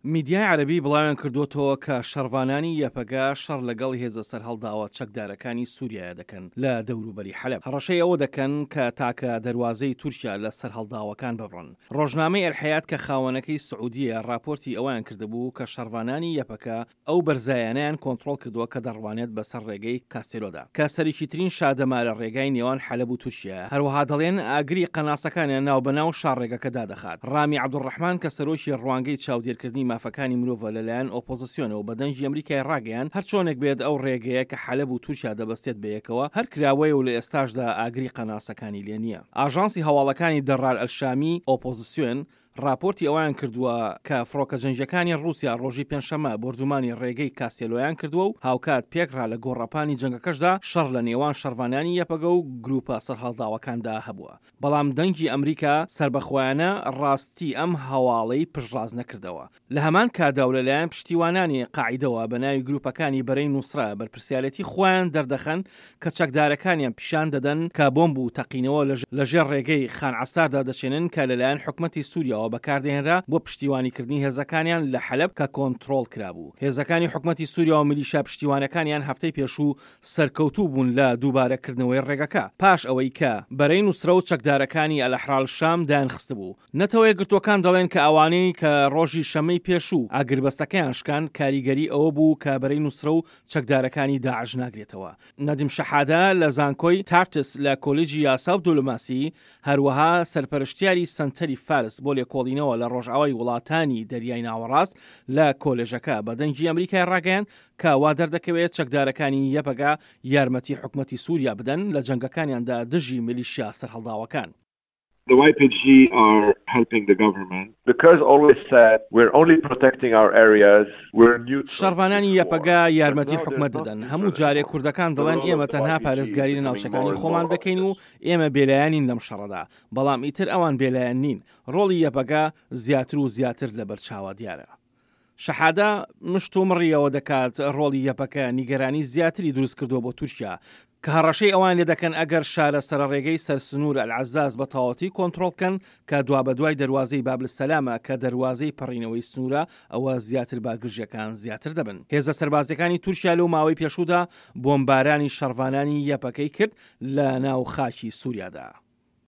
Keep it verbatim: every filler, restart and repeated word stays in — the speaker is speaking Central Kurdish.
میدیای عەرەبی بڵاویان کردوتەوە کە شەڕڤانانی یەپەگا شەڕ لەگەڵ هێزە سەرهەڵداوە چەکدارەکانی سووریایە دەکەن لە دەوروبەری حەلەب. هەڕەشەی ئەوە دەکەن کە تاکە دەواازەی تورکیا لە سەرهەڵداوەکان ببڕن. ڕۆژنامەی ئەلحەیات کە خاوەنەکەی سعودیە راپۆرتی ئەویان کردبوو کە شەڕڤانانی یەپەکە ئەو بەرزایانیان کۆنتڕۆڵ کردووە کە دەڕوانێت بەسەر ڕێگەی کاسێلۆدا کە سەرێکی ترین شادەمارە ڕێگای نێوان حەلەب و تورکیا. هەروەها دەڵێن ئاگری قەناسەکانیان ناوبەناو شارڕێگەکەدا دەخات. ڕامی عەبدوڕەحمان کە سەرۆکی ڕوانگەی چاودێرکردنی مافەکانی مرۆڤە لەلایەن ئۆپۆزیسیۆنەوە بە دەنگی ئەمریکای ڕاگەیان هەر چۆنێک بێت ئەو ڕێگەیە کە حەلەب و تورکیا دەبەستێت بەیەکەوە هەر کراوەیە و لە ئێستاشدا ئاگری قەناسەکانی لێ نییە. ئاژانسی هەواڵەکانی دەڕار ئەلشامی ئۆپۆزیسیۆن راپۆرتی ئەویان کردووە کە فڕۆکە جەنگیەکانی ڕووسیا ڕۆژی پێنجشەممە بردومانی ڕێگەی کاسێلۆیان کردووە و هاوکات پێکرا لە گۆڕەپانی جەنگەکەشدا شەڕ لە نێوان شەڕڤانانی یەپەگە و گروپە سەرهەڵداوەکاندا هەبووە. بەڵام دەنگی ئەمریکا سربەخۆیانە ڕاستی ئەم هەواڵەی پشتڕاز نەکردەوە. لە هەمان کادا و لەلایەن پشتیوانانی قاعیدەوە بە ناوی گروپەکانی بەرەی نووسرا بەرپرسیالەتی خۆیان دەردەخەن کە چەکدارەکانیان پیشان دەدەن کە بۆمب و تەقینەوە لەژێر ڕێگەی خان عەساردا دەچێنن کە لەلایەن حکومەتی سووریا بەکاردێنرا بۆ پشتیوانیکردنی هێزەکانیان لە حەلەب کە کۆنتڕۆڵ کرابوو. هێزەکانی حکومەتی سووریا و میلیشا پشتیوانەکانیان هەفتەی پێشوو سەرکەوتوو بوون لە دووبارەکردنەوەی ڕێگەکە پاش ئەوەی کە بەرەی نووسرە و چەکدارەکانی ئەلەحرال شام دانخست بوو. نەتەوەی گرتوەکان دەڵێن کە ئەوانەی کە ڕۆژی شەمەی پێشوو ئاگربەستەکەیان شکان کاریگەری ئەوە بوو کە بەرەی نووسرە و چەکدارەکانی داعش ناگرێتەوە. نەدیم شەحادە لە زانکۆی تارتس لە کۆلیجی یاسا و دیپلۆماسی هەروەها سەرپەرشتیاری سەنتەری فارس بۆ لێکۆڵینەوە لە ڕۆژئاوای وڵاتانی دەریای ناوەڕاست لە کۆلێژەکە بە دەنگی ئەمریکای ڕاگەیان کە وا دەردەکەوێت چەکدارەکانی یەپەگا یارمەتی حکومەتی سووریا بدەن لە جەنگەکانیاندا دژی میلیشیا سەرهەڵداوەکان. The Y P G are helping the government. The Kurds always said we're only protecting our areas. We're neutral. شەڕڤانانی یەپەگا یارمەتی حکومەت دەدەن. هەموو جارێک کوردەکان دەڵێن ئێمە تەنها پارێزگاری لە ناوچەکانی خۆمان دەکەین و ئێمە بێلایەنین لەم شەڕەدا. بەڵام ئیتر ئەوان بێلایەن نین. ڕۆڵی یەپەگا زیاتر و زیاتر لەبەرچاوە دیارە. شەحادە مشت و مڕیەوە دەکات ڕۆڵی یەپەکە نیگەرانی زیاتری دروست کردووە بۆ تورکیا کە هەڕەشەی ئەوان لێ دەکەن ئەگەر شارە سەرڕێگەی سەرسنوور ئەلعەزاز بە تەواوەتی کۆنتڕۆڵکەن کە دوا بە دوای دەواازەی بابلسەلامە کە دەواازەی پەڕینەوەی سنوورە ئەوە زیاتر باگرژەکان زیاتر دەبن. هێزە سەربازەکانی تورکیا لەو ماوەی پێشوودا بۆمبارانی شەڕڤانانی یەپەکەی کرد لە ناو خاکی سووریادا.